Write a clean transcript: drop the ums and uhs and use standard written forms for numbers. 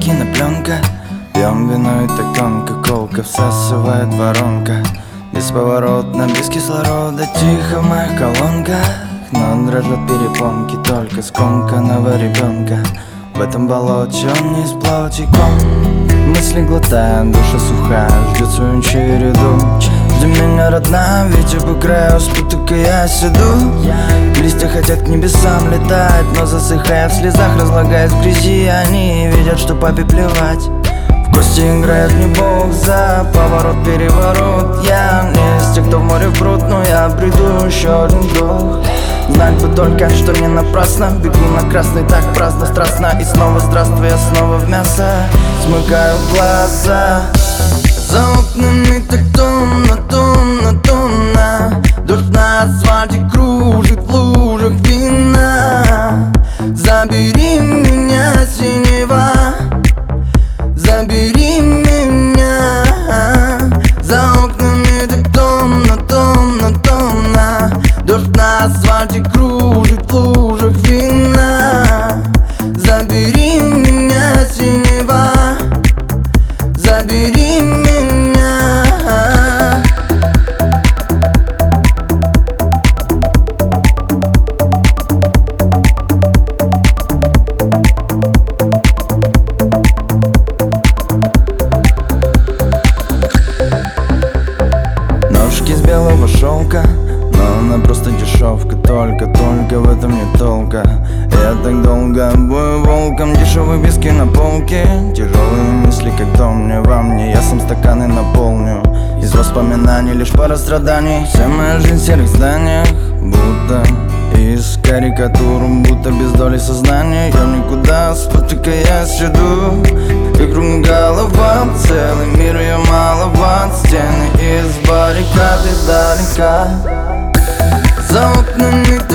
кинопленка. Пьем вино и так тонко, колка всасывает воронка. Бесповоротно, без кислорода, тихо в моих колонках. Но дрожат перепонки, только скомканного ребенка. В этом болоте он не из плоти ком. Мысли глотают, душа сухая, ждет свою череду. Жди меня, родная, ветер по краю спотыкая седу. Листья хотят к небесам летать, но засыхая в слезах, разлагаясь в грязи. Они видят, что папе плевать. В кости играет не бог за поворот, переворот. Я не из тех, кто в море пруд, но я приду еще один вдох. Знать бы только, что не напрасно бегу на красный так праздно, страстно. И снова здравствуй, я снова в мясо смыкаю глаза. За окнами так томно, томно, томно. Дождь на асфальте кружит в лужах вина. Забери меня, синева, забери меня. За окнами так томно, томно, томно. Дождь на асфальте кружит в лужах вина. Забери меня, синева, забери меня. Ножки из белого шелка, но она просто дешевка. Только в этом нет толка. Я так долго бою волком, дешевые виски на полке. Тяжелые мысли, как дом, мне во мне. Я сам стаканы наполню. Из воспоминаний лишь пара страданий. Вся моя жизнь в серых зданиях, будто из карикатур, будто без доли сознания. Я никуда, спотыкаясь, иду. И кругом голова, целый мир, ее маловат. Стены из баррикад издалека. За окнами